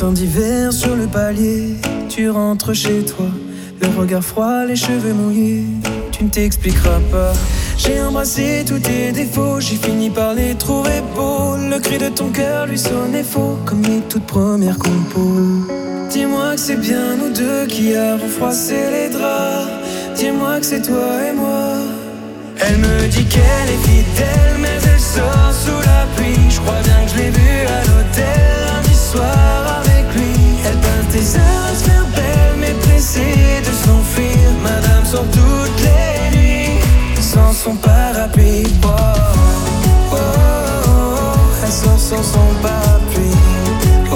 Matin d'hiver sur le palier, tu rentres chez toi, le regard froid, les cheveux mouillés, tu ne t'expliqueras pas. J'ai embrassé tous tes défauts, j'ai fini par les trouver beaux. Le cri de ton cœur lui sonnait faux, comme les toutes premières compos. Dis-moi que c'est bien nous deux qui avons froissé les draps. Dis-moi que c'est toi et moi. Elle me dit qu'elle est fidèle, mais elle sort sous la pluie. Je crois bien que je l'ai vue à l'hôtel lundi soir avec lui. Elle passe des heures à se faire belle, mais pressée de s'enfuir. Madame sort toutes les nuits sans son parapluie. Oh, oh, oh, oh. Elle sort sans son parapluie. Oh, oh,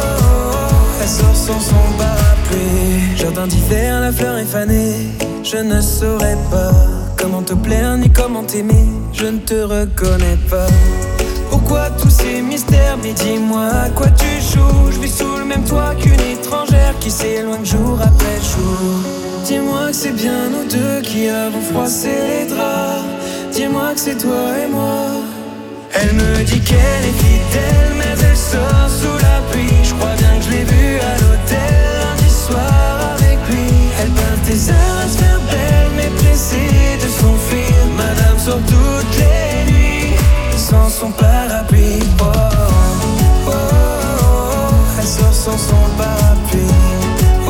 oh. Elle sort sans son parapluie. Jardin d'hiver, la fleur est fanée. Je ne saurais pas comment te plaire ni comment t'aimer. Je ne te reconnais pas. Pourquoi tous ces mystères? Mais dis-moi à quoi tu joues. Je vis sous le même toit qu'une étrangère qui s'éloigne jour après jour. Dis-moi que c'est bien nous deux qui avons froissé les draps. Dis-moi que c'est toi et moi. Elle me dit qu'elle est fidèle, mais elle sort sous la pluie. Je crois bien que je l'ai vue à l'hôtel lundi soir avec lui. Elle passe des heures à se faire belle, mais pressée de s'enfuir. Madame sort toutes les nuits sans son parapluie. Oh, oh, oh, oh. Elle sort sans son parapluie. Oh, oh,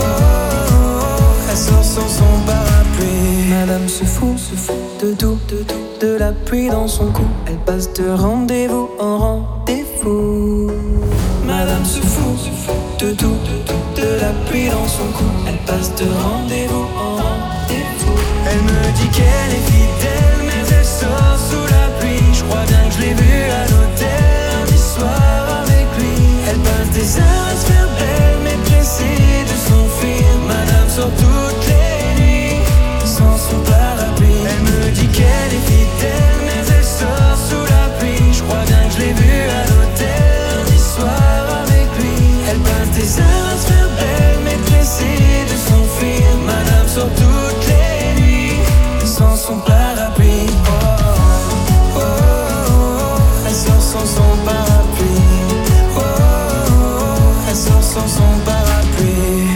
oh. Elle sort sans son parapluie. Madame se fout de tout, de la pluie dans son cou. Elle passe de rendez-vous en rendez-vous. Madame se fout de tout, de la pluie dans son cou. Elle passe de rendez-vous en rendez-vous. Elle me dit qu'elle est fidèle, mais elle sort sous la pluie. Je crois bien que je l'ai vue à l'hôtel lundi soir avec lui. Elle passe des heures à se faire belle, mais pressée de s'enfuir. Madame sort toutes les nuits sans son parapluie. Elle me dit qu'elle est fidèle, mais elle sort sous la pluie. Je crois bien que je l'ai vue à l'hôtel lundi soir avec lui. Elle passe des heures à se faire belle, mais pressée de s'enfuir. Madame sort toutes les nuits sans son parapluie. Oh, oh, oh, oh. Elle sort sans son parapluie. Oh, oh, oh. Elle sort sans son parapluie.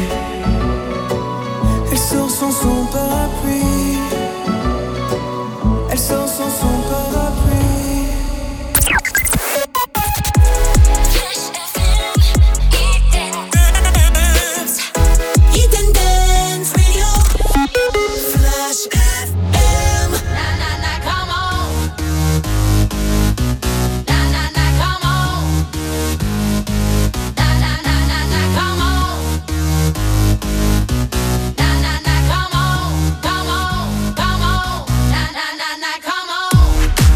Elle sort sans son parapluie. Elle sort sans son parapluie. Hidden Dance Radio. Flash FM. Na na na, come on. Na na na, come on. Na na na na na, come on. Na na na, come on, come on, come on. Na na na na, come on.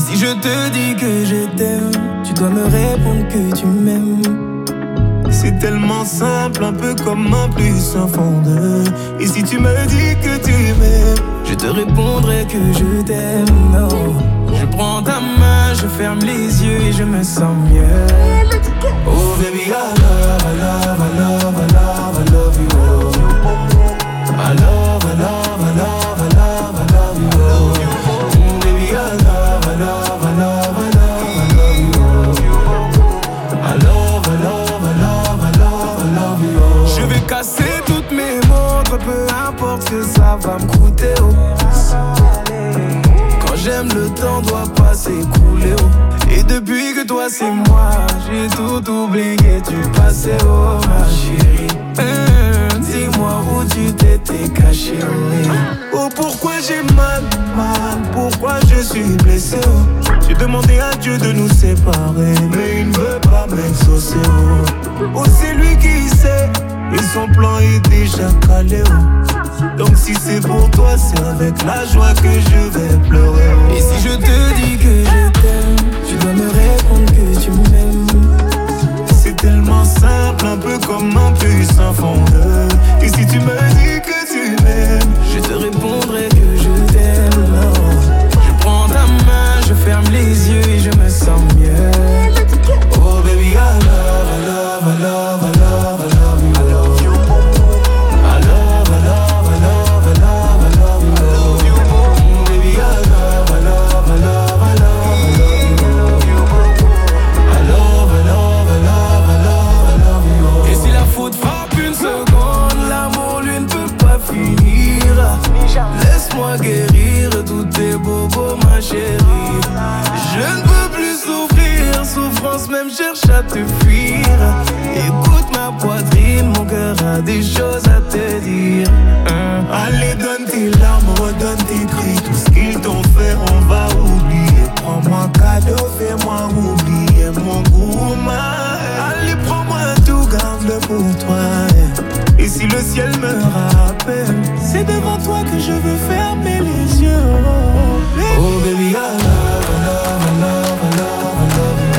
si je te dis que je t'aime, tu dois me répondre que tu m'aimes. C'est tellement simple, un peu comme un plus un fond de. Et si tu me dis que tu m'aimes, je te répondrai que je t'aime. Oh. Je prends ta main, je ferme les yeux et je me sens mieux. Oh baby, I love, I love, I love, I love, I love you. I love, I love, I love, I love, I love you. Baby, I love, I love, I love, I love, I love you. I love, I love, I love, I love, I love you. Je vais casser toutes mes montres, peu importe ce que ça va me coûter. Oh. Quand j'aime, le temps doit pas s'écouler. Oh. Et depuis que toi c'est moi, j'ai tout oublié du passé. Oh ma chérie, dis-moi où tu t'étais caché. Oh pourquoi j'ai mal, pourquoi je suis blessé. Oh. J'ai demandé à Dieu de nous séparer, mais il ne veut pas m'exaucer. Oh c'est lui qui sait, et son plan est déjà calé. Oh. Donc si c'est pour toi, c'est avec la joie que je vais pleurer. Et si je te dis que je t'aime, tu dois me répondre que tu m'aimes. C'est tellement simple, un peu comme un puissant fondeur. Et si tu me dis que tu m'aimes, je te répondrai que je t'aime. Non. Je prends ta main, je ferme les yeux et je me sens mieux. Oh baby, I love, I love, I love, I love, I love you. I love, I love, I love, I love, I love you. Baby, I love, I love, I love, I love, I love you. I love, I love, I love, I love, I love you. Et si la faute frappe une seconde, l'amour lui ne peut pas finir. Laisse-moi guérir tous tes bobos, ma chérie. Je ne peux plus souffrir, souffrance même cherche à te fuir. Écoute ma poitrine, mon cœur a des choses à te dire. Allez, donne tes larmes, redonne tes cris. Tout ce qu'ils t'ont fait, on va oublier. Prends-moi cadeau, fais-moi oublier mon goût. Allez, prends-moi tout, garde-le pour toi. Et si le ciel me rappelle, c'est devant toi que je veux fermer les yeux. Oh baby, I love, I love, I love, I love, I love you.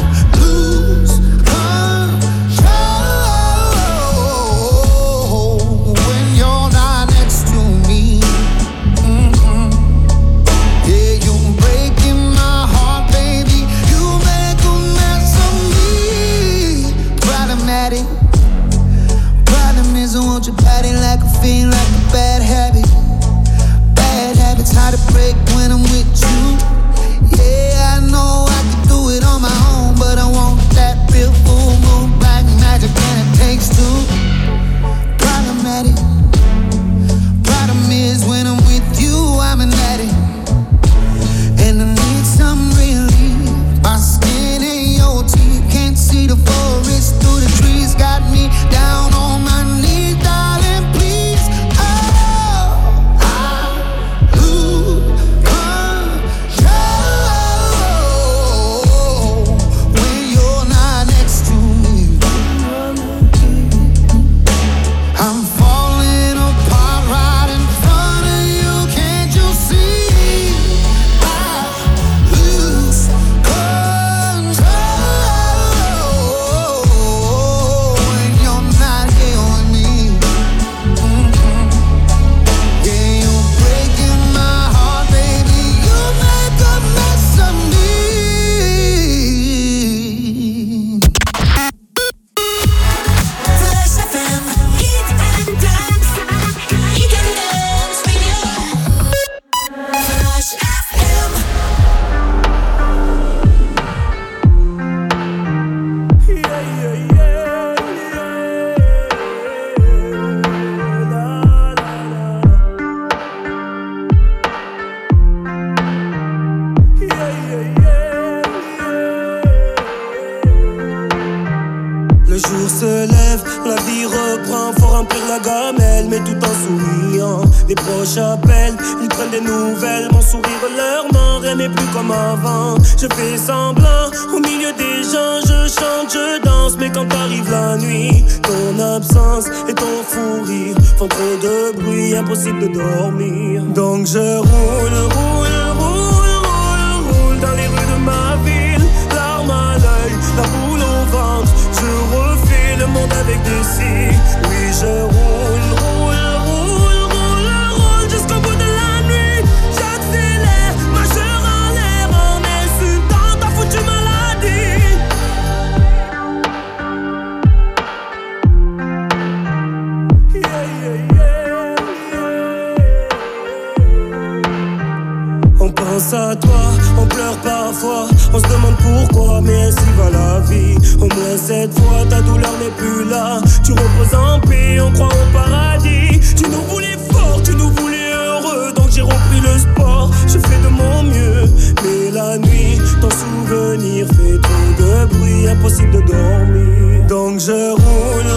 Oh remplir la gamelle, mais tout en souriant. Les proches appellent, ils prennent des nouvelles. Mon sourire leur ment, rien n'est plus comme avant. Je fais semblant, au milieu des gens, je chante, je danse. Mais quand arrive la nuit, ton absence et ton fou rire font trop de bruit, impossible de dormir. Donc je roule dans les rues de ma ville, larmes à l'œil, la boule au ventre. Je refais le monde avec des cils. Oui, je roule jusqu'au bout de la nuit. J'accélère, majeur en l'air, en insultant ta foutue maladie. On pense à toi, on pleure parfois, on se demande pourquoi, mais ainsi va la vie. Au moins cette fois, ta douleur n'est plus là. Tu reposes en paix, on croit au paradis. Tu nous voulais fort, tu nous voulais heureux, donc j'ai repris le sport. Je fais de mon mieux, mais la nuit, ton souvenir fait trop de bruit, impossible de dormir. Donc je roule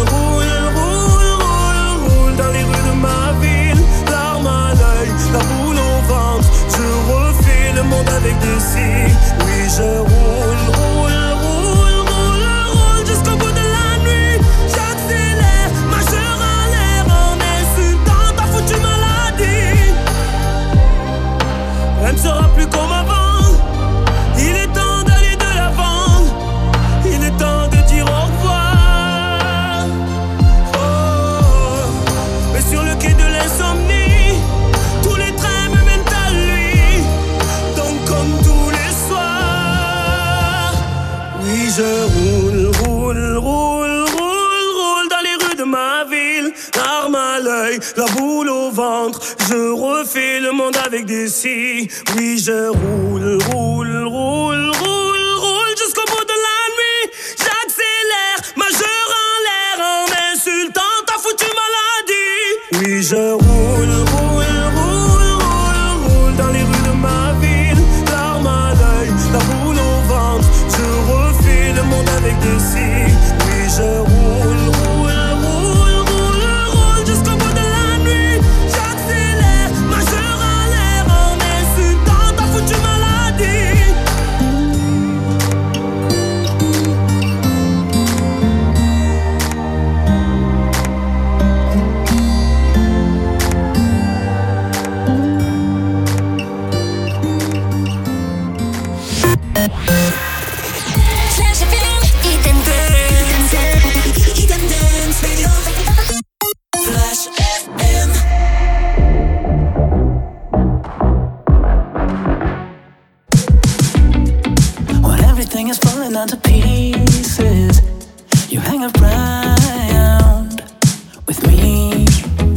dans les rues de ma ville, larmes à l'œil, la boule au ventre. Je refais le monde avec des cils. Oui, je roule jusqu'au bout de la nuit. J'accélère, majeur en l'air, en insultant ta foutue maladie. Elle ne sera plus comme avant. Il est temps d'aller de l'avant. Il est temps de dire au revoir. Oh, mais sur le quai de l'insomnie, tous les trains me mènent à lui. Donc comme tous les soirs, oui je roule dans les rues de ma ville, l'arme à l'œil, la boule au ventre. Je refais le monde avec des scies. Oui je roule jusqu'au bout de la nuit. J'accélère, majeur en l'air, en insultant ta foutue maladie. Oui je roule dans les rues de ma ville, l'arme à l'œil, la boule au ventre. Je refais le monde avec des scies. Oui je roule jusqu'au bout de la nuit. J'accélère, majeur en l'air, en insultant ta foutue maladie. Flash FM, Hit and Dance Radio. Flash FM. When everything is falling into pieces, you hang around with me.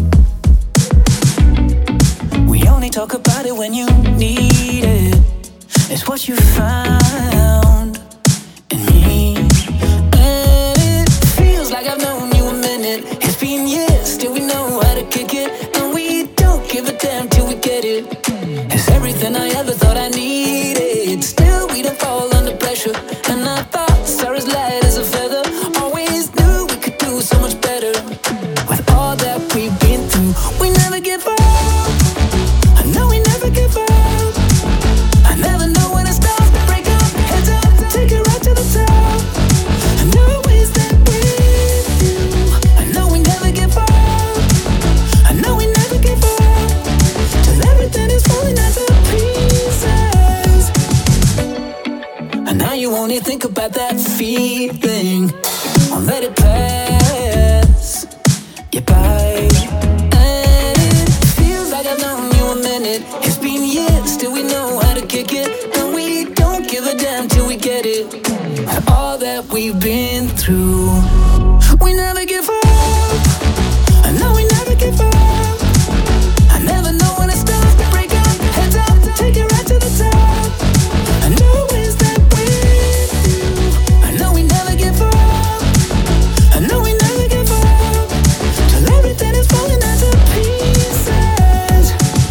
We only talk about it when you need it. It's what you found in me. And it feels like I've known you a minute. It's been years, still we know how to kick it. And we don't give a damn till we get it. It's everything I ever thought I needed. Still we don't fall under pressure. And I thought Sarah's light as a feather. Always knew we could do so much better. With all that we've been through, we never give up. I know we never give up. I never know when it starts to break up. Heads up, take it right to the top. And always that with you. I know we never give up. I know we never give up. Till everything is falling into pieces. And now you only think about that feeling. Won't let it pass you by. And it feels like I've known you a minute. It's been years, still we know how to kick it. And we don't give a damn till we get it. And all that we've been through, we never give up. I know we never give up. I never know when it starts to break up. Heads up, take it right to the top. I know it's that with you. I know we never give up. I know we never give up. Till everything is falling into pieces.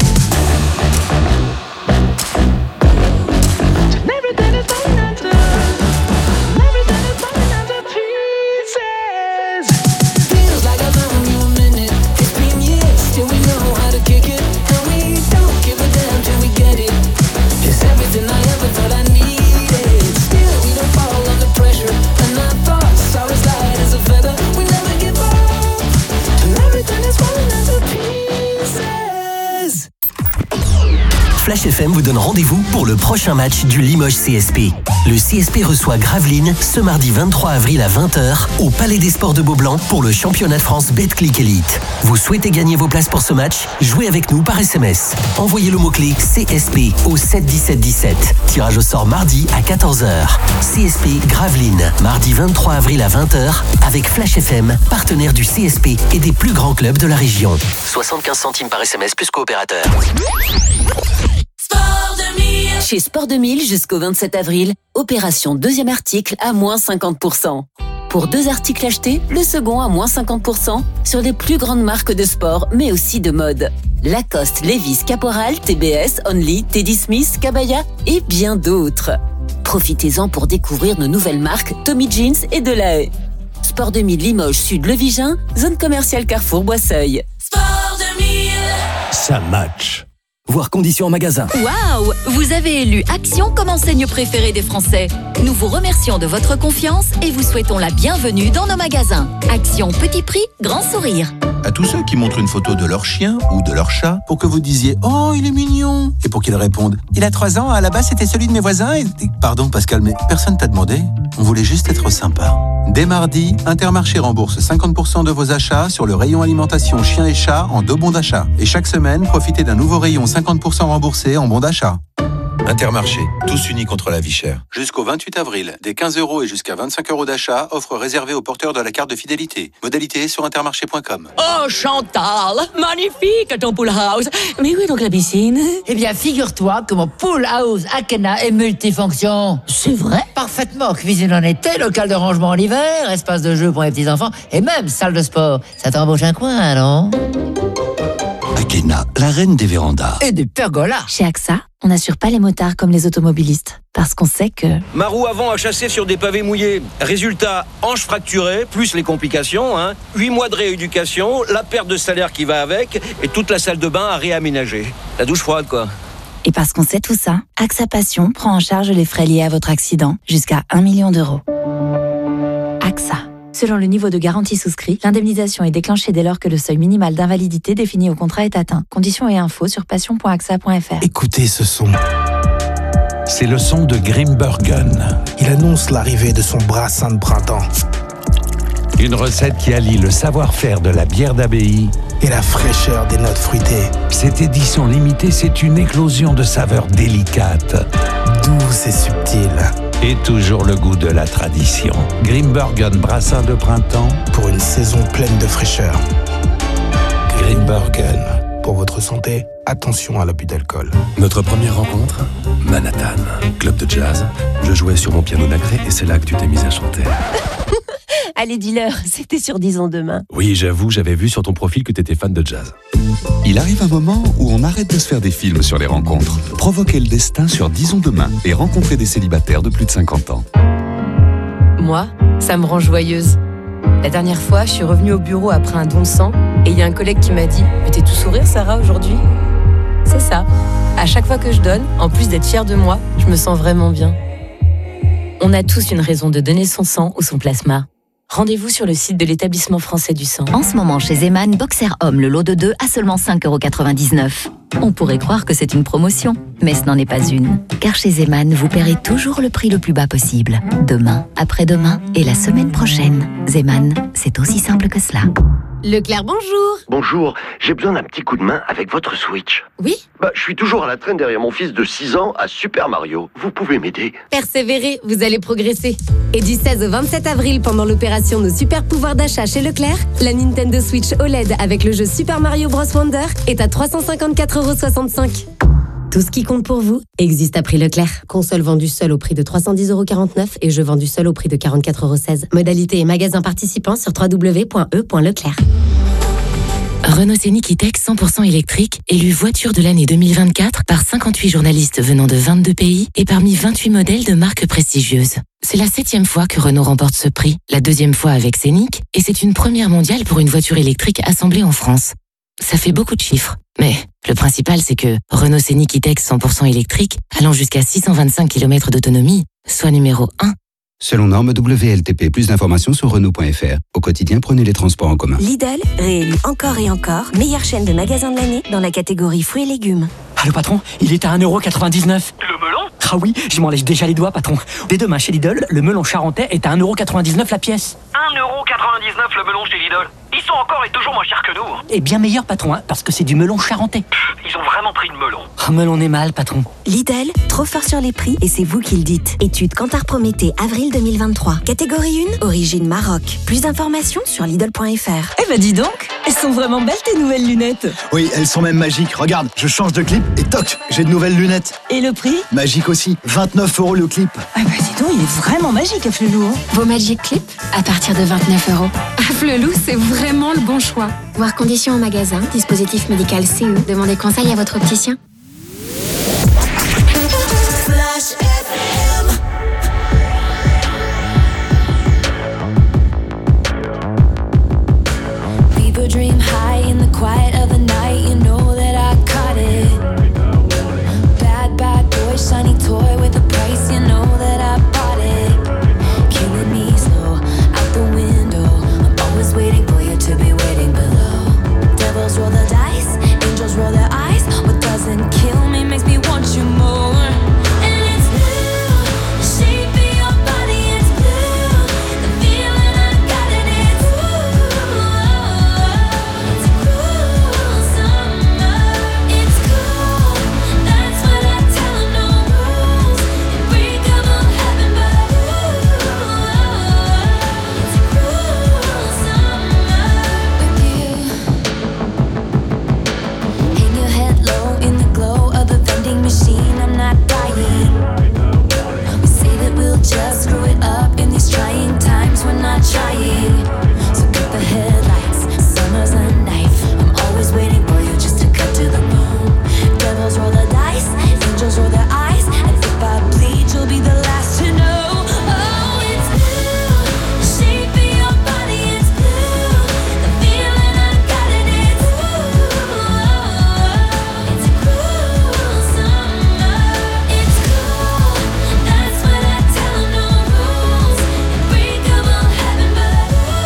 Till everything is falling into pieces. Flash FM vous donne rendez-vous pour le prochain match du Limoges CSP. Le CSP reçoit Gravelines ce mardi 23 avril à 20h au Palais des Sports de Beaublanc pour le championnat de France Betclic Elite. Vous souhaitez gagner vos places pour ce match? Jouez avec nous par SMS. Envoyez le mot-clé CSP au 71717. Tirage au sort mardi à 14h. CSP Gravelines, mardi 23 avril à 20h avec Flash FM, partenaire du CSP et des plus grands clubs de la région. 75 centimes par SMS plus coopérateur. Sport 2000. Chez Sport 2000 jusqu'au 27 avril, opération deuxième article à moins 50%. Pour 2 articles achetés, le second à moins 50% sur les plus grandes marques de sport, mais aussi de mode. Lacoste, Levi's, Caporal, TBS, Only, Teddy Smith, Cabaya et bien d'autres. Profitez-en pour découvrir nos nouvelles marques Tommy Jeans et Delahaye. Sport 2000 Limoges Sud Levigein, zone commerciale Carrefour Boisseuil. Sport 2000. Ça match. Voir conditions en magasin. Waouh! Vous avez élu Action comme enseigne préférée des Français. Nous vous remercions de votre confiance et vous souhaitons la bienvenue dans nos magasins. Action petit prix, grand sourire. À tous ceux qui montrent une photo de leur chien ou de leur chat pour que vous disiez « Oh, il est mignon !» et pour qu'ils répondent « Il a 3 ans, à la base c'était celui de mes voisins et... » Pardon Pascal, mais personne t'a demandé. On voulait juste être sympa. Dès mardi, Intermarché rembourse 50% de vos achats sur le rayon alimentation chien et chat en 2 bons d'achat. Et chaque semaine, profitez d'un nouveau rayon 50% remboursé en bons d'achat. Intermarché, tous unis contre la vie chère. Jusqu'au 28 avril, des 15 € et jusqu'à 25 € d'achat, offre réservée aux porteurs de la carte de fidélité. Modalité sur intermarché.com. Oh Chantal, magnifique ton pool house. Mais où est donc la piscine? Eh bien, figure-toi que mon pool house Akena est multifonction. C'est vrai? Parfaitement. Cuisine en été, local de rangement en hiver, espace de jeu pour les petits-enfants et même salle de sport. Ça t'embauche un coin, non? Akena, la reine des vérandas. Et des pergolas. Chez AXA, on n'assure pas les motards comme les automobilistes. Parce qu'on sait que... Ma roue avant a chassé sur des pavés mouillés. Résultat, hanche fracturée, plus les complications. 8 mois de rééducation, la perte de salaire qui va avec et toute la salle de bain à réaménager. La douche froide, quoi. Et parce qu'on sait tout ça, AXA Passion prend en charge les frais liés à votre accident jusqu'à 1 million d'euros. AXA. Selon le niveau de garantie souscrit, l'indemnisation est déclenchée dès lors que le seuil minimal d'invalidité défini au contrat est atteint. Conditions et infos sur passion.axa.fr. Écoutez ce son. C'est le son de Grimbergen. Il annonce l'arrivée de son brassin de printemps. Une recette qui allie le savoir-faire de la bière d'abbaye et la fraîcheur des notes fruitées. Cette édition limitée, c'est une éclosion de saveurs délicates, douces et subtiles. Et toujours le goût de la tradition. Grimbergen brassin de printemps pour une saison pleine de fraîcheur. Grimbergen. Pour votre santé, attention à l'abus d'alcool. Notre première rencontre, Manhattan, club de jazz. Je jouais sur mon piano nacré et c'est là que tu t'es mise à chanter. Allez, dis-leur, c'était sur Disons Demain. Oui, j'avoue, j'avais vu sur ton profil que t'étais fan de jazz. Il arrive un moment où on arrête de se faire des films sur les rencontres. Provoquez le destin sur Disons Demain et rencontrez des célibataires de plus de 50 ans. Moi, ça me rend joyeuse. La dernière fois, je suis revenue au bureau après un don de sang et il y a un collègue qui m'a dit « Mais t'es tout sourire, Sarah, aujourd'hui ?» C'est ça. À chaque fois que je donne, en plus d'être fière de moi, je me sens vraiment bien. On a tous une raison de donner son sang ou son plasma. Rendez-vous sur le site de l'établissement français du sang. En ce moment, chez Zeman, Boxer Homme, le lot de 2 à seulement 5,99 €. On pourrait croire que c'est une promotion, mais ce n'en est pas une. Car chez Zeman, vous paierez toujours le prix le plus bas possible. Demain, après-demain et la semaine prochaine. Zeman, c'est aussi simple que cela. Leclerc, bonjour. Bonjour, j'ai besoin d'un petit coup de main avec votre Switch. Oui? Je suis toujours à la traîne derrière mon fils de 6 ans à Super Mario. Vous pouvez m'aider? Persévérez, vous allez progresser. Et du 16 au 27 avril, pendant l'opération Nos Super Pouvoirs d'achat chez Leclerc, la Nintendo Switch OLED avec le jeu Super Mario Bros Wonder est à 354,65 €. Tout ce qui compte pour vous existe à prix Leclerc. Console vendue seule au prix de 310,49 € et jeu vendu seul au prix de 44,16 €. Modalité et magasin participants sur www.e.leclerc. Renault Scénic E-Tech 100% électrique, élu voiture de l'année 2024 par 58 journalistes venant de 22 pays et parmi 28 modèles de marques prestigieuses. C'est la 7e fois que Renault remporte ce prix, la 2e fois avec Scénic, et c'est une première mondiale pour une voiture électrique assemblée en France. Ça fait beaucoup de chiffres, mais le principal c'est que Renault Scénic E-Tech 100% électrique, allant jusqu'à 625 km d'autonomie, soit numéro 1 Selon norme WLTP, plus d'informations sur Renault.fr. Au quotidien, prenez les transports en commun. Lidl, réélu encore et encore, meilleure chaîne de magasins de l'année dans la catégorie fruits et légumes. Ah, le patron, il est à 1,99€. Le melon ? Ah oui, je m'en lèche déjà les doigts, patron. Dès demain, chez Lidl, le melon charentais est à 1,99€ la pièce. 1,99€ le melon chez Lidl. Ils sont encore et toujours moins chers que nous. Et bien meilleur, patron, hein, parce que c'est du melon charentais. Ils ont vraiment pris le melon. Ah, melon est mal, patron. Lidl, trop fort sur les prix et c'est vous qui le dites. Étude Kantar Prométhée, avril 2023. Catégorie 1, origine Maroc. Plus d'informations sur Lidl.fr. Eh ben dis donc, elles sont vraiment belles tes nouvelles lunettes. Oui, elles sont même magiques. Regarde, je change de clip et toc, j'ai de nouvelles lunettes. Et le prix ? Magique aussi, 29€ le clip. Ah bah dis donc, il est vraiment magique, Afflelou. Vos Magic Clip, à partir de 29€. Afflelou, c'est vraiment le bon choix. Voir conditions au magasin, dispositif médical CE. Demandez conseil à votre opticien. Flash FM. People dream high in the quiet of the night. You know that I caught it. Bad, bad boy, shiny toy with a price. You know that I bought it. Killing me slow, out the window. I'm always waiting for you to be waiting below. Devils roll the dice, angels roll their eyes. What doesn't kill me makes me want you more. And it's blue, the shape of your body is blue. The feeling I got it is it's cool summer. It's cool, that's what I tell them. No rules, unbreakable heaven, but it's cool summer with you. Hang your head low in the glow of the vending machine. I'm not dying. We say that we'll just screw it up in these trying times. We're not trying. So cut the headlights. Summer's a knife. I'm always waiting for you just to cut to the bone. Devils roll the dice. Angels roll their eyes. And if I bleed, you'll be the last to know. Oh, it's blue. The shape of your body is blue. The feeling I got it is it's cool summer. It's cool, that's what I tell them. No rules, unbreakable heaven, but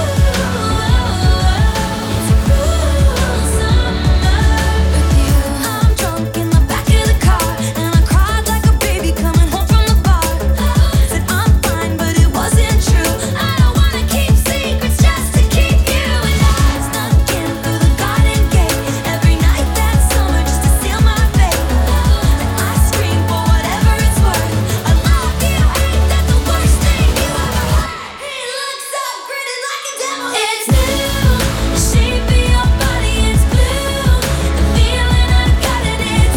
it's cool summer with you. I'm drunk in the back of the car, and I cried like a baby coming home from the bar. Said I'm fine, but it wasn't true. I don't wanna keep secrets just to keep you. And I snuck in through the garden gate every night that summer just to seal my fate. Then I scream for whatever it's worth. I love you, ain't that the worst thing you ever heard? He looks so pretty like a devil. It's blue, the shape of your body is blue. The feeling I got it is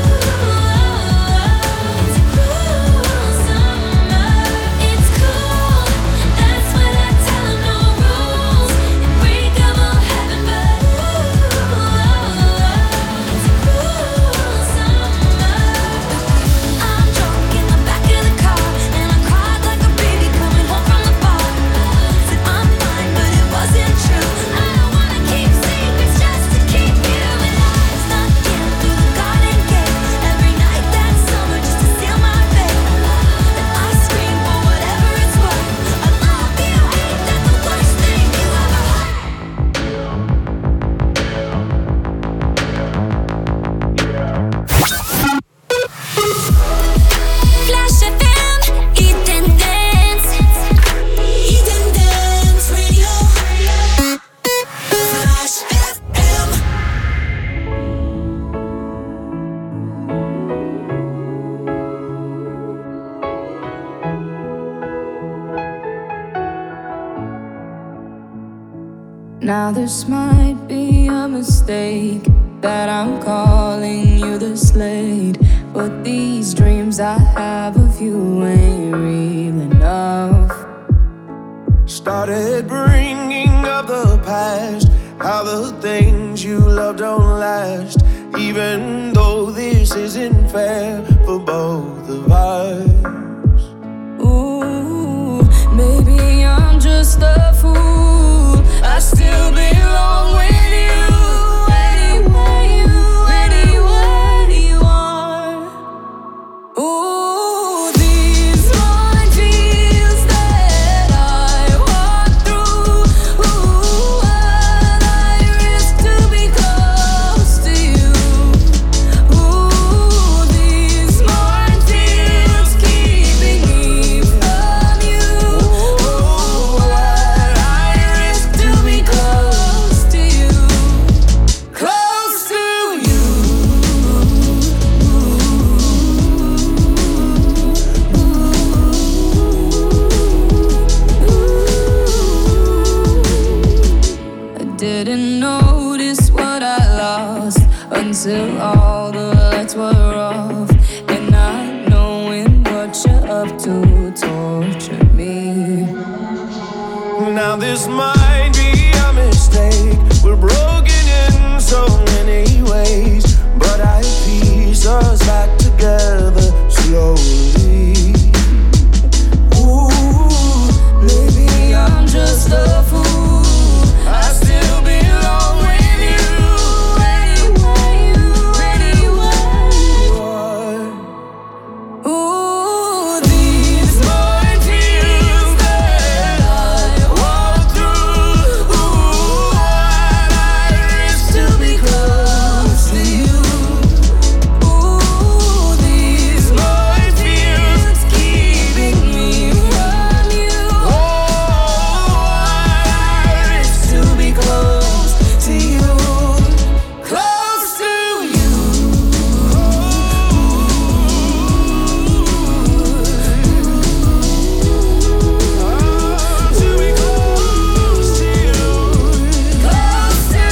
it's cool summer. It's cool, that's what I tell them. No rules, unbreakable heaven, but it's cool summer. I'm drunk in the back of the car, and I cried like a baby coming home from the bar. Said I'm fine, but it wasn't true. I don't wanna keep secrets just to keep you. And I snuck in through the garden gate every night that summer just to seal my fate. Then I scream for whatever it's worth. I love you, ain't that the worst thing you ever heard? Flash FM, Eden Dance. Eden Dance Radio. Flash FM. Now this might be a mistake that I'm calling you the Slade, but these dreams I have of you ain't real enough. Started bringing up the past, how the things you love don't last, even though this isn't fair for both of us. Ooh, maybe I'm just a fool. I still belong with you. Anywhere you are. Ooh, these mind fields that Now this might be a mistake. We're broken in so many ways, but I piece us back together slowly. Ooh, maybe I'm just a fool. I still belong with you. Anyway. Ooh, these morning feels that I walk through. Ooh, what I risk to be close to you. Ooh, these morning feels keeping me from you. Oh, what I risk to be close to you. Close to you. To be close to you. Close to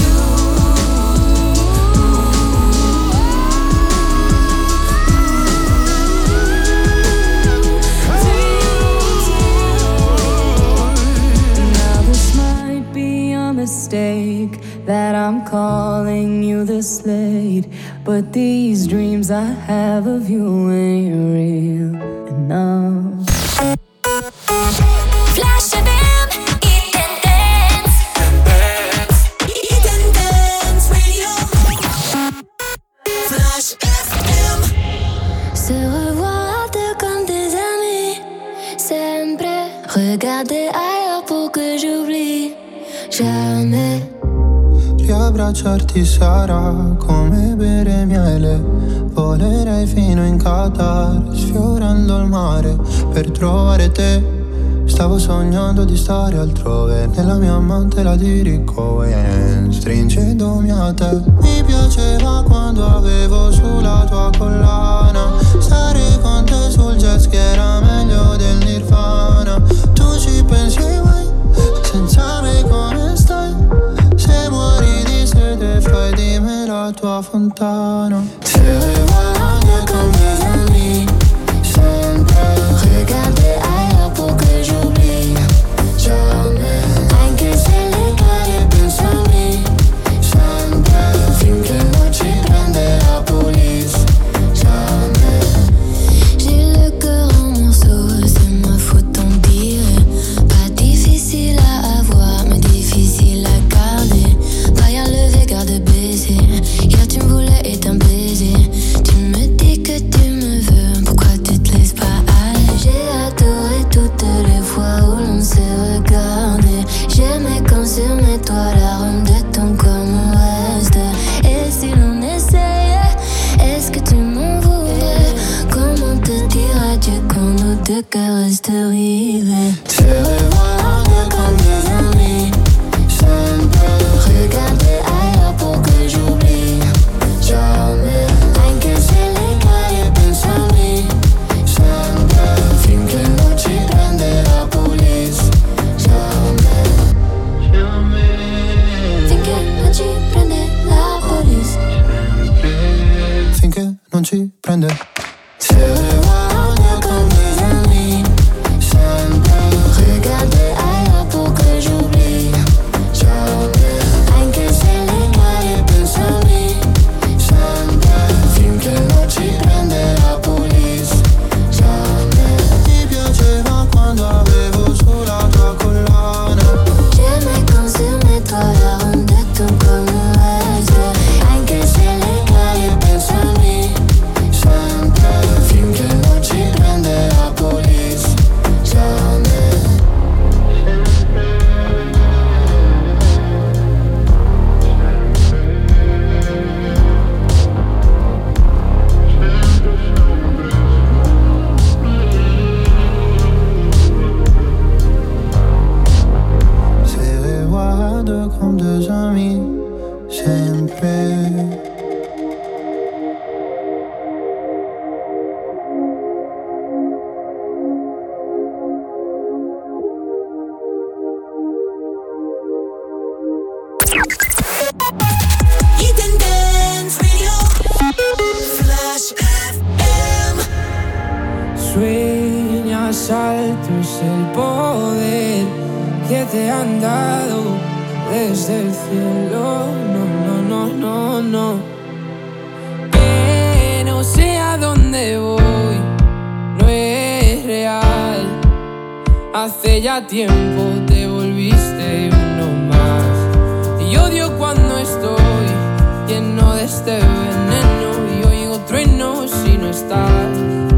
Now this might be a mistake that I'm calling you this late, but these dreams I have of you ain't real enough. Flash FM, Hit and Dance. Hit and Dance Radio. Flash FM. Se revoir à deux comme des amis. Sempre regarder ailleurs pour que j'oublie. Jamais. Riabbracciarti sarà come bere miele. Volerei fino in Qatar, sfiorando il mare per trovare te. Stavo sognando di stare altrove, nella mia amante la dirigo e stringendomi a te. Mi piaceva quando avevo sulla tua collana, stare con te sul jet ski era meglio del Nirvana. Tu ci pensi mai, senza me come stai? Se muori di sete fai di me la tua fontana. Se revoilà comme des amis, sempre regarder ailleurs pour que j'oublie. Jamais, anche se le cade pensami, sempre finché non ci prende la police. Jamais. J'ai le cœur en morceaux, c'est ma faute, tant pis. Pas difficile à avoir, mais difficile à garder. Barrière levée, garde baisée. Hier tu me voulais et t'un baiser. Tu me dis que tu me veux, pourquoi tu te laisses pas aller? J'ai adoré toutes les fois où l'on s'est regardé. J'aimais quand sur mes toits l'arôme de ton corps me reste. Et si l'on essayait, est-ce que tu m'en voudrais? Comment te dire adieu quand nos deux cœurs restent rivés? Se revoilà comme des amis, sempre regarder ailleurs pour que j'oublie. Jamais, anche se le cade pensami, sempre finché non ci prende la police. Jamais, Finché non ci prende la police. finché non ci prende. Se revoilà comme des amis, sempre regarder ailleurs pour que j'oublie. Jamais, anche se le cade pensami, sempre finché non ci prende la police. Jamais. Mi piaceva quando avevo sulla tua collana. J'aimais quand sur mes toits l'arôme de ton corps me reste. Anche se le cade pensami, sempre finché non ci prende la police. Jamais. Se revoilà comme deux amis, sempre. Hit and Dance Radio. Flash FM. Sueñas altos el poder que te han dado desde el cielo. No. Que no sé a dónde voy, no es real. Hace ya tiempo te volviste uno más. Y odio cuando estoy lleno de este veneno y oigo truenos si no estás.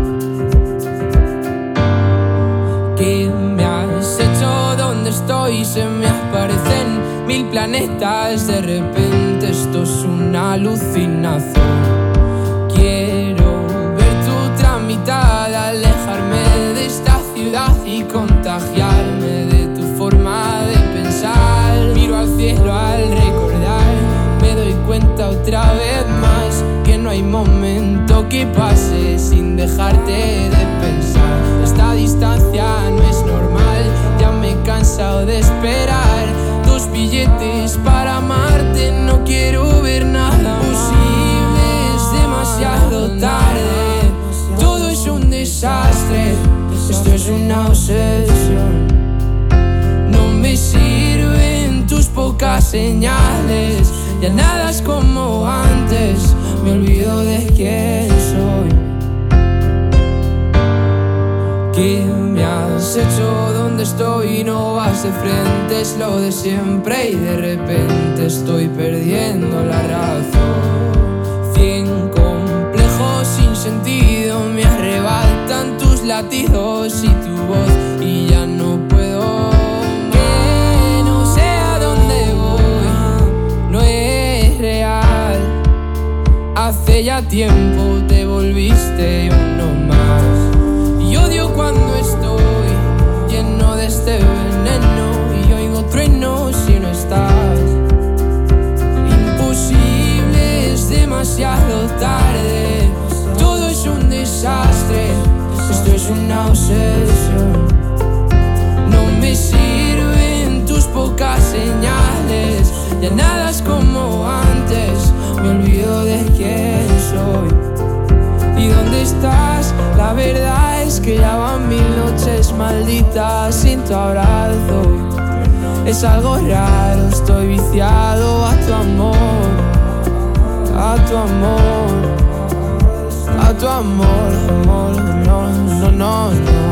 ¿Qué me has hecho? ¿Dónde estoy? Se me aparecen 1000 planetas. De repente esto es una alucinación. Quiero ver tu tramitada, alejarme de esta ciudad y contagiarme de tu forma de pensar. Miro al cielo al recordar, me doy cuenta otra vez más que no hay momento que pase sin dejarte de pensar. Esta distancia no es normal, ya me he cansado de esperar. 2 billetes para amarte, no quiero ver nada posible, es demasiado tarde. Todo es un desastre, esto es una obsesión. No me sirven tus pocas señales, ya nada es como antes, me olvido de quién soy. ¿Qué me has hecho? ¿Dónde estoy? No vas de frente, es lo de siempre y de repente estoy perdiendo la razón. 100 complejos sin sentido me arrebatan tus latidos y tu voz y ya no puedo. Que no sé a dónde voy, no es real. Hace ya tiempo te volviste uno más. Y odio cuando estoy lleno de este veneno y oigo truenos si no estás. Imposible, es demasiado tarde. Todo es un desastre, esto es una obsesión. No me sirven tus pocas señales, ya nada es como antes, me olvido de quién soy. ¿Y dónde estás? La verdad es que ya van 1000 noches malditas sin tu abrazo. Es algo raro, estoy viciado a tu amor, a tu amor, a tu amor, amor, no.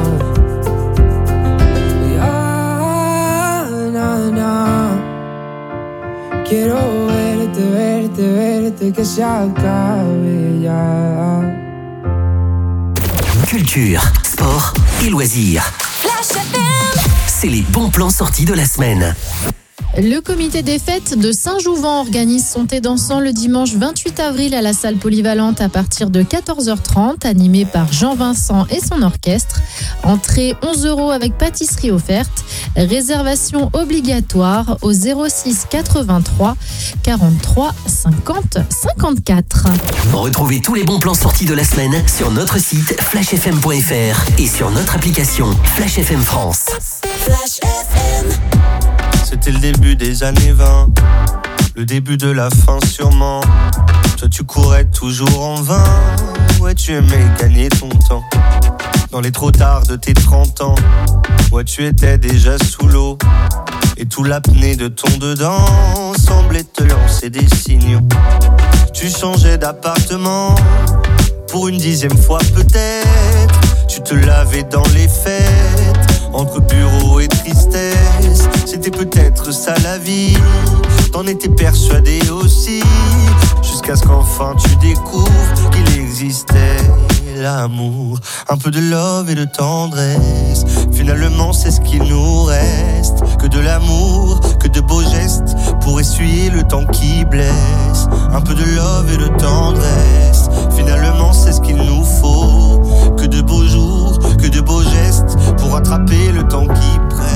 Ya, quiero verte, que se acabe ya. Culture, sport et loisirs. Flash FM. C'est les bons plans sortis de la semaine. Le comité des fêtes de Saint-Jouvent organise son thé dansant le dimanche 28 avril à la salle polyvalente à partir de 14h30, animé par Jean Vincent et son orchestre. Entrée 11 € avec pâtisserie offerte. Réservation obligatoire au 06 83 43 50 54. Retrouvez tous les bons plans sortis de la semaine sur notre site flashfm.fr et sur notre application Flash FM France. Flash FM. C'était le début des années 20, le début de la fin sûrement. Toi tu courais toujours en vain, ouais tu aimais gagner ton temps. Dans les trop tard de tes 30 ans, ouais tu étais déjà sous l'eau. Et tout l'apnée de ton dedans semblait te lancer des signaux. Tu changeais d'appartement, pour une 10e fois peut-être. Tu te lavais dans les fêtes, entre bureau et tristesse. C'était peut-être ça la vie, t'en étais persuadé aussi. Jusqu'à ce qu'enfin tu découvres qu'il existait l'amour. Un peu de love et de tendresse, finalement c'est ce qu'il nous reste. Que de l'amour, que de beaux gestes, pour essuyer le temps qui blesse. Un peu de love et de tendresse, finalement c'est ce qu'il nous faut. Que de beaux jours, que de beaux gestes, pour rattraper le temps qui presse.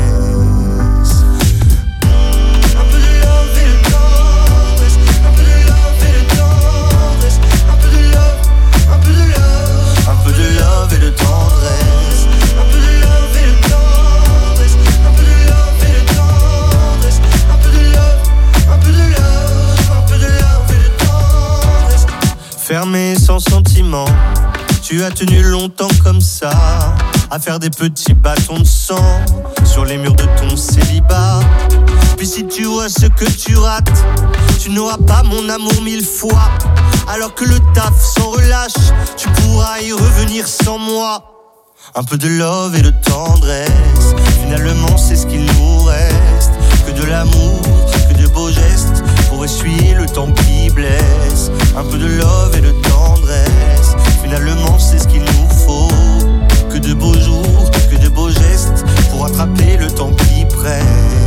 Un peu de love et de tendresse, un peu de love et de tendresse, un peu de love, un peu de love, un peu de love et de tendresse, un peu de love et de tendresse, un peu de love et de tendresse, un peu de love, un peu de love, un peu de love et de tendresse. Fermé sans sentiment, tu as tenu longtemps comme ça, à faire des petits bâtons de sang sur les murs de ton célibat. Puis si tu vois ce que tu rates, tu n'auras pas mon amour 1000 fois. Alors que le taf s'en relâche, tu pourras y revenir sans moi. Un peu de love et de tendresse, finalement c'est ce qu'il nous reste. Que de l'amour, que de beaux gestes, pour essuyer le temps qui blesse. Un peu de love et de tendresse, finalement c'est ce qu'il nous faut. Que de beaux jours, que de beaux gestes, pour attraper le temps qui presse.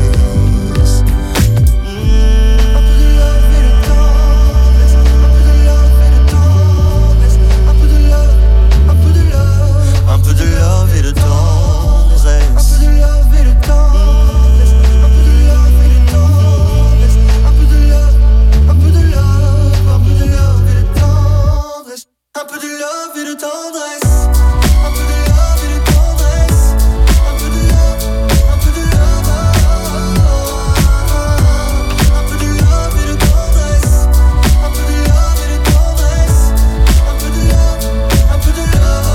Un peu de love et de tendresse. Un peu de love et de tendresse. Un peu de love et de tendresse. Un peu de love, un peu de love, un peu de love et de tendresse. Un peu de love et de tendresse. Un peu de love et de tendresse. Un peu de love, un peu de love. Un peu de love et de tendresse. Un peu de love et de tendresse. Un peu de love, un peu de love.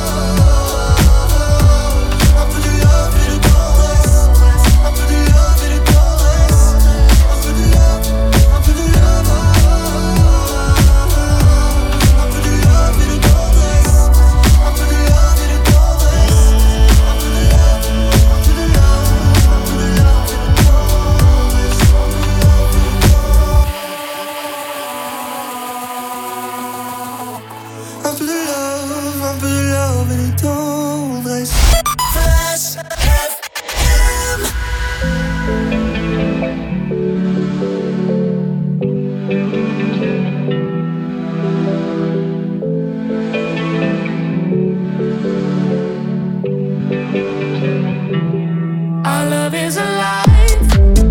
Our love is alive.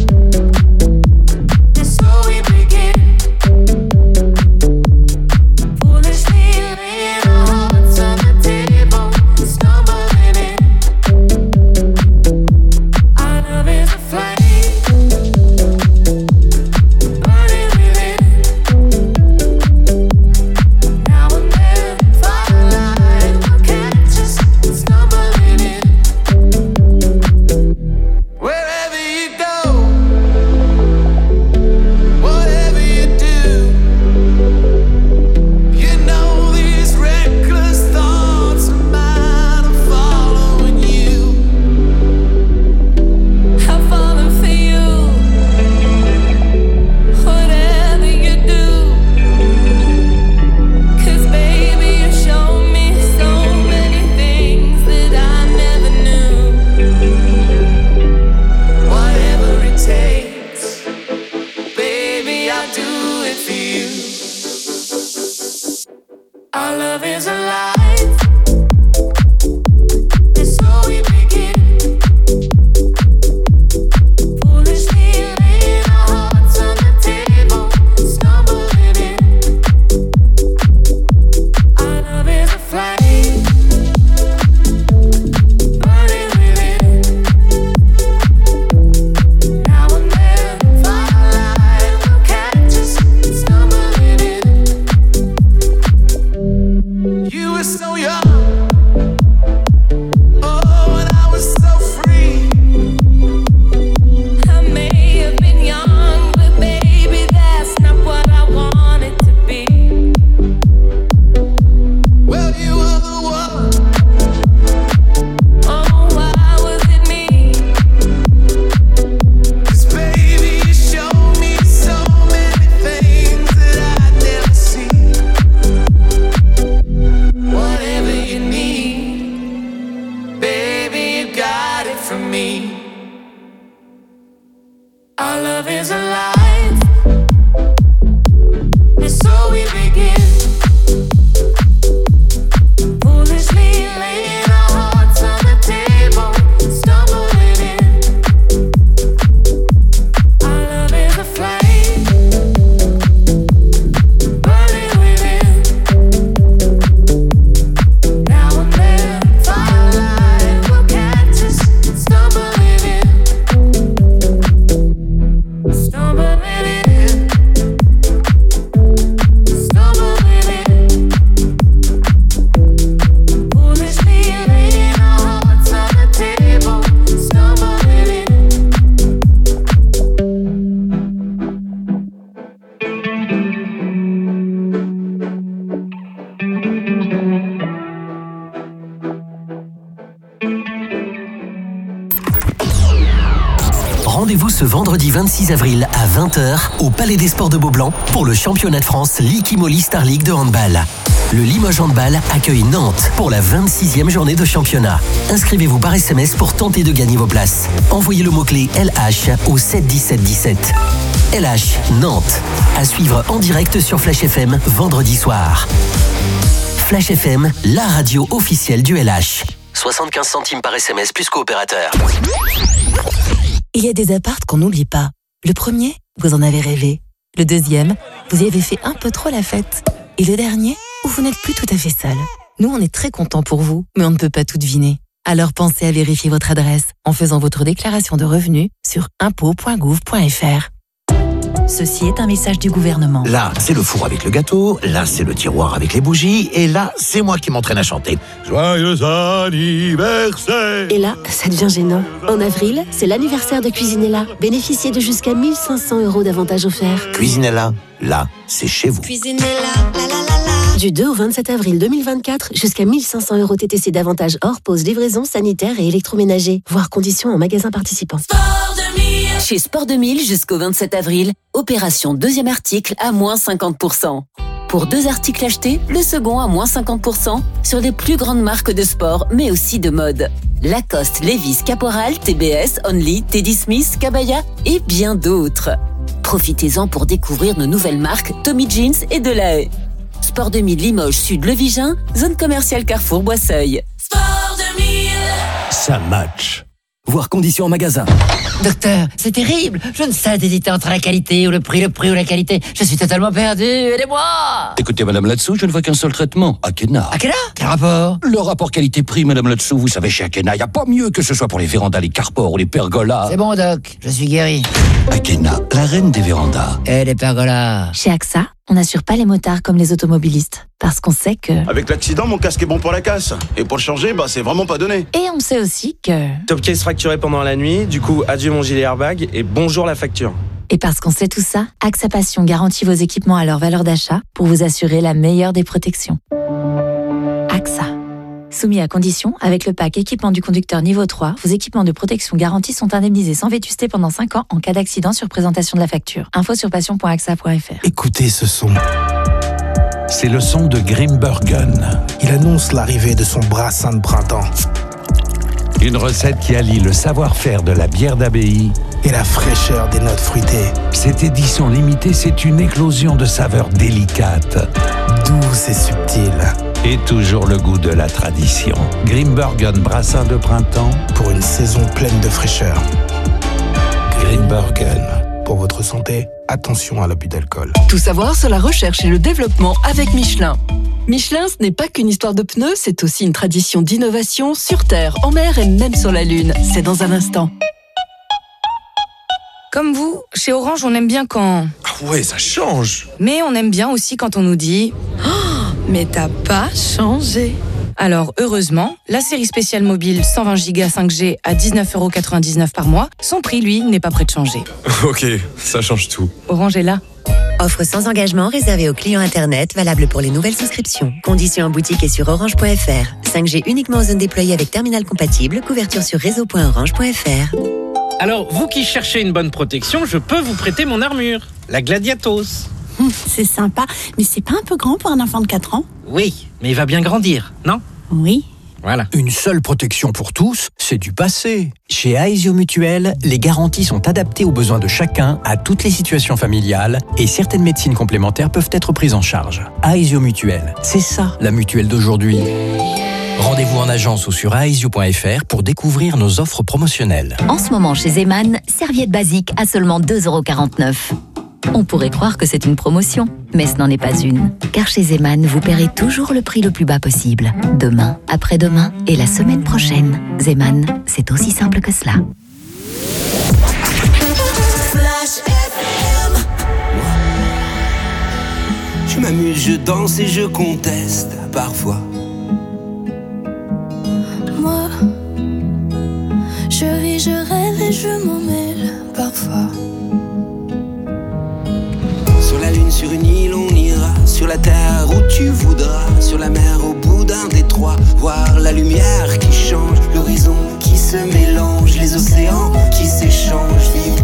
And so we begin. Foolishly laying our hearts on the table, stumbling in. Our love is a flame, burning within. Now and then, firelight will catch us stumbling in. Wherever you go, whatever you do, you know these reckless thoughts of mine are following you. I'm falling for you. Whatever you do, 'cause baby you show me so many things that I never knew. Whatever it takes, baby, I'll do it for you. Our love is alive, and so we begin. Foolishly laying our hearts on the table, stumbling in. Our love is a flame, burning within. Now and then, firelight will catch us stumbling in. You were so young, oh, and I was so free. I may have been young, but baby, that's not what I wanted to be. Well, you were the one. Oh, why was it me? 'Cause baby, you showed me so many things that I'd never seen. Whatever you need, baby, you got it from me. Our love is alive, and so we begin. Foolishly laying our hearts on the table, stumbling in. Our love is a flame, burning within. Now and then, firelight will catch us stumbling in. Stumbling Rendez-vous ce vendredi 26 avril à 20h au Palais des Sports de Beaublanc pour le championnat de France Licky Moly Star League de handball. Le Limoges Handball accueille Nantes pour la 26e journée de championnat. Inscrivez-vous par SMS pour tenter de gagner vos places. Envoyez le mot-clé LH au 71717. LH Nantes. À suivre en direct sur Flash FM vendredi soir. Flash FM, la radio officielle du LH. 75 centimes par SMS plus coopérateur. Il y a des apparts qu'on n'oublie pas. Le premier, vous en avez rêvé. Le deuxième, vous y avez fait un peu trop la fête. Et le dernier, où vous n'êtes plus tout à fait seul. Nous, on est très contents pour vous, mais on ne peut pas tout deviner. Alors pensez à vérifier votre adresse en faisant votre déclaration de revenus sur impôts.gouv.fr. Ceci est un message du gouvernement. Là, c'est le four avec le gâteau, là, c'est le tiroir avec les bougies, et là, c'est moi qui m'entraîne à chanter. Joyeux anniversaire! Et là, ça devient gênant. En avril, c'est l'anniversaire de Cuisinella. Bénéficiez de jusqu'à 1 500 € d'avantages offerts. Cuisinella, là, c'est chez vous. Cuisinella, la la la la. Du 2 au 27 avril 2024, jusqu'à 1 500 € TTC d'avantages hors pause, livraison, sanitaire et électroménager. Voir conditions en magasin participant. Chez Sport 2000, jusqu'au 27 avril, opération deuxième article à moins 50%. Pour 2 articles achetés, le second à moins 50% sur les plus grandes marques de sport, mais aussi de mode. Lacoste, Levi's, Caporal, TBS, Only, Teddy Smith, Cabaya et bien d'autres. Profitez-en pour découvrir nos nouvelles marques Tommy Jeans et Delahaye. Sport 2000 Limoges Sud Levigin, zone commerciale Carrefour Boisseuil. Sport 2000. Ça match. Voir conditions en magasin. Docteur, c'est terrible. Je ne sais hésiter entre la qualité ou le prix ou la qualité. Je suis totalement perdu. Aidez-moi. Écoutez, madame Latsou, je ne vois qu'un seul traitement. Akena. Akena? Quel rapport? Le rapport qualité-prix, madame Latsou. Vous savez, chez Akena, il n'y a pas mieux que ce soit pour les vérandas, les carpores ou les pergolas. C'est bon, doc. Je suis guéri. Akena, la reine des vérandas. Et les pergolas. Chez AXA, on n'assure pas les motards comme les automobilistes. Parce qu'on sait que... Avec l'accident, mon casque est bon pour la casse. Et pour le changer, c'est vraiment pas donné. Et on sait aussi que... Top case fracturé pendant la nuit, du coup, adieu mon gilet airbag et bonjour la facture. Et parce qu'on sait tout ça, AXA Passion garantit vos équipements à leur valeur d'achat pour vous assurer la meilleure des protections. AXA. Soumis à conditions, avec le pack équipement du conducteur niveau 3, vos équipements de protection garantis sont indemnisés sans vétusté pendant 5 ans en cas d'accident sur présentation de la facture. Info sur passion.axa.fr. Écoutez ce son. C'est le son de Grimbergen. Il annonce l'arrivée de son brassin de printemps. Une recette qui allie le savoir-faire de la bière d'abbaye et la fraîcheur des notes fruitées. Cette édition limitée, c'est une éclosion de saveurs délicates, douces et subtiles. Et toujours le goût de la tradition. Grimbergen brassin de printemps pour une saison pleine de fraîcheur. Grimbergen. Pour votre santé, attention à l'abus d'alcool. Tout savoir sur la recherche et le développement avec Michelin. Michelin, ce n'est pas qu'une histoire de pneus, c'est aussi une tradition d'innovation sur Terre, en mer et même sur la Lune. C'est dans un instant. Comme vous, chez Orange, on aime bien quand... Ah ouais, ça change. Mais on aime bien aussi quand on nous dit oh, mais t'as pas changé. Alors, heureusement, la série spéciale mobile 120 Go 5G à 19,99€ par mois, son prix, lui, n'est pas prêt de changer. Ok, ça change tout. Orange est là. Offre sans engagement réservée aux clients Internet, valable pour les nouvelles souscriptions. Conditions en boutique et sur orange.fr. 5G uniquement en zone déployée avec terminal compatible. Couverture sur réseau.orange.fr. Alors, vous qui cherchez une bonne protection, je peux vous prêter mon armure, la Gladiatos. C'est sympa, mais c'est pas un peu grand pour un enfant de 4 ans? Oui, mais il va bien grandir, non? Oui. Voilà. Une seule protection pour tous, c'est du passé. Chez Aesio Mutuel, les garanties sont adaptées aux besoins de chacun, à toutes les situations familiales, et certaines médecines complémentaires peuvent être prises en charge. Aesio Mutuel, c'est ça la mutuelle d'aujourd'hui. Rendez-vous en agence ou sur aesio.fr pour découvrir nos offres promotionnelles. En ce moment chez Zeman, serviette basique à seulement 2,49€. On pourrait croire que c'est une promotion, mais ce n'en est pas une. Car chez Zeman, vous paierez toujours le prix le plus bas possible. Demain, après-demain et la semaine prochaine. Zeman, c'est aussi simple que cela. Flash FM. Je m'amuse, je danse et je conteste parfois. Moi, je ris, je rêve et je m'en mêle parfois. Sur la lune, sur une île, on ira. Sur la terre où tu voudras. Sur la mer, au bout d'un détroit. Voir la lumière qui change. L'horizon qui se mélange. Les océans qui s'échangent. Vivre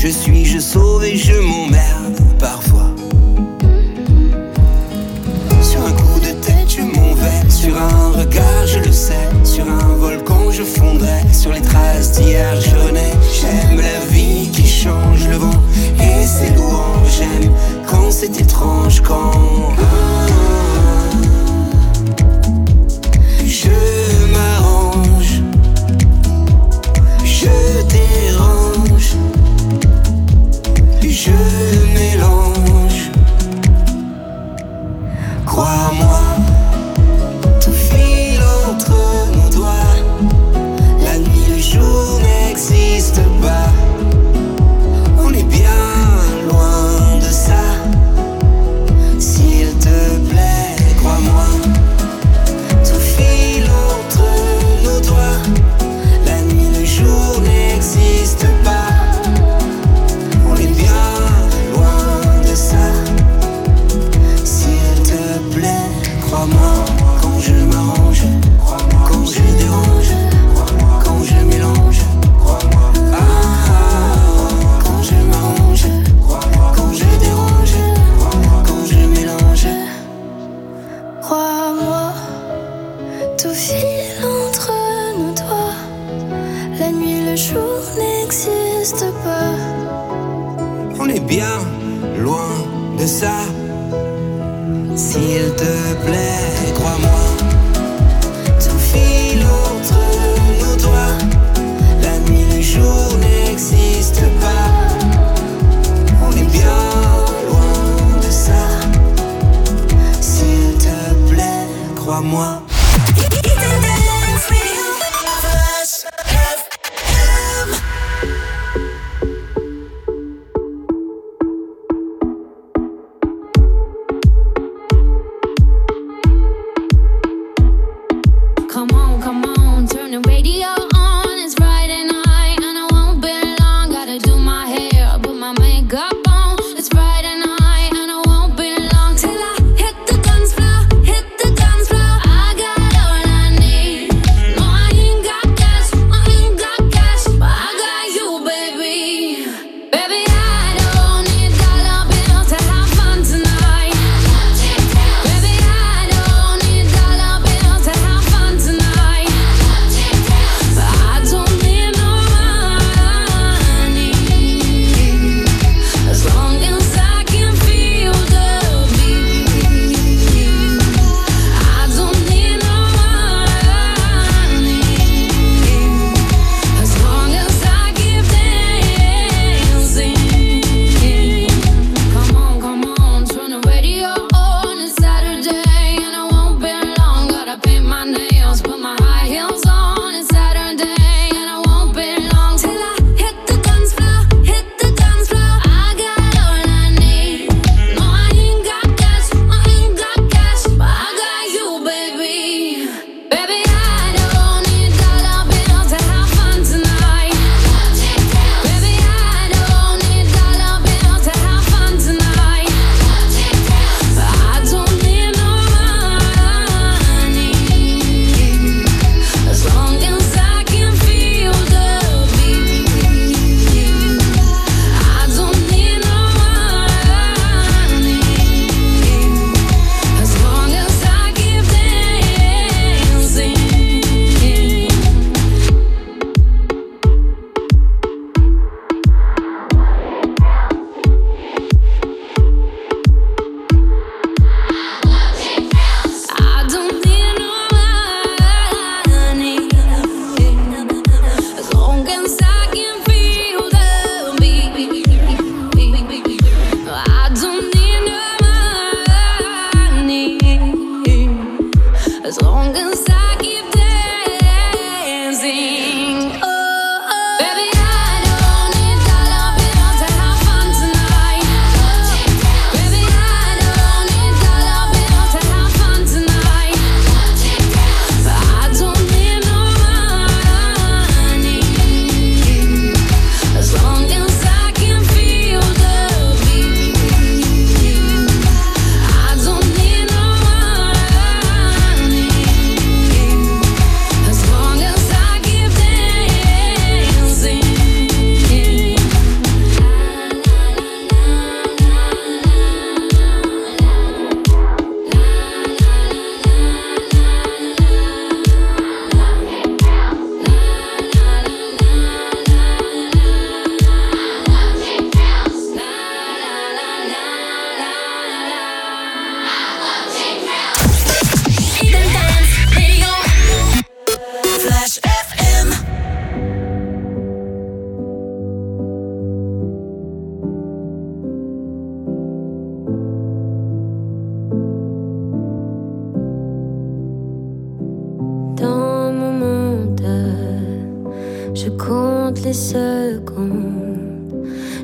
je sauve et je m'emmerde parfois. Sur un coup de tête je m'en vais, sur un regard je le sais, sur un volcan je fondrai, sur les traces d'hier je renais. J'aime la vie qui change, le vent et ses louanges. J'aime quand c'est étrange, quand je m'arrange, je dérange, je mélange. Crois-moi, tout file entre nos doigts. La nuit, le jour n'existe pas. On est bien loin de ça. S'il te plaît, crois-moi, tout file entre nos doigts. La nuit, le jour n'existe pas. On est bien loin de ça. S'il te plaît, crois-moi, quand je m'arrange, quand je dérange, quand je mélange. Quand je m'arrange, quand je dérange, quand je mélange. Crois-moi, tout file entre nos doigts. La nuit, le jour n'existe pas. On est bien loin de ça. S'il te plaît, crois-moi, tout file entre nos doigts. La nuit, le jour n'existe pas. On est bien loin de ça. S'il te plaît, crois-moi. Flash FM.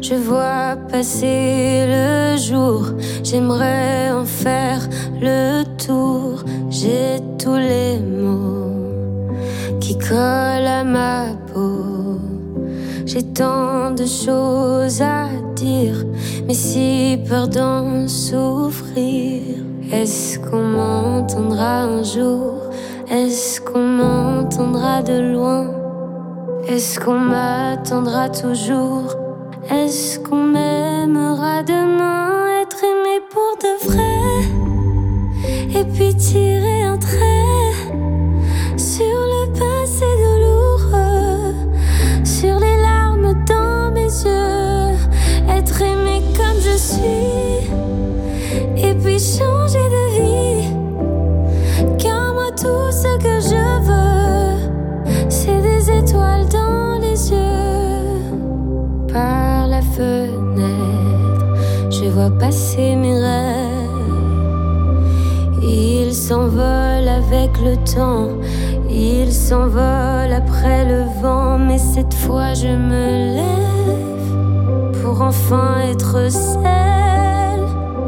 Je vois passer le jour, j'aimerais en faire le tour. J'ai tous les mots qui collent à ma peau. J'ai tant de choses à dire, mais si peur d'en souffrir. Est-ce qu'on m'entendra un jour? Est-ce qu'on m'entendra de loin? Est-ce qu'on m'attendra toujours? Est-ce qu'on m'aimera demain? Être aimé pour de vrai, et puis tirer un trait sur le passé douloureux, sur les larmes dans mes yeux. Être aimé comme je suis, et puis changer de vie. Car moi tout ce que je veux, c'est des étoiles dans les yeux. Par la fenêtre, je vois passer mes rêves. Ils s'envolent avec le temps, ils s'envolent après le vent. Mais cette fois je me lève pour enfin être celle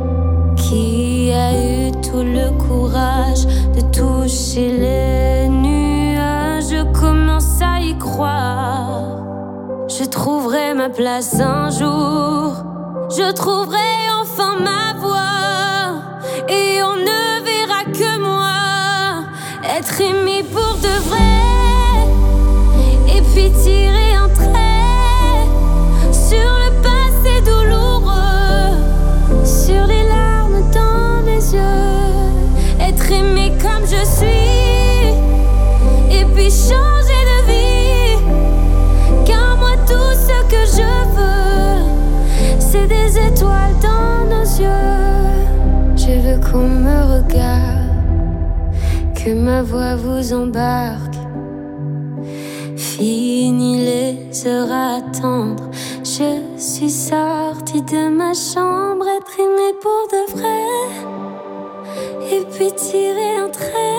qui a eu tout le courage de toucher les nuages. Je commence à y croire. Je trouverai ma place un jour. Je trouverai enfin ma voix. Et on ne verra que moi. Être aimé pour de vrai. Et puis tirer un trait sur le passé douloureux, sur les larmes dans les yeux. Être aimé comme je suis, et puis changer de vie. Car moi tout ce que je veux, c'est des étoiles dans nos yeux. Je veux qu'on me regarde, que ma voix vous embarque. Fini les heures à attendre, je suis sortie de ma chambre. Être aimée pour de vrai, et puis tirer un trait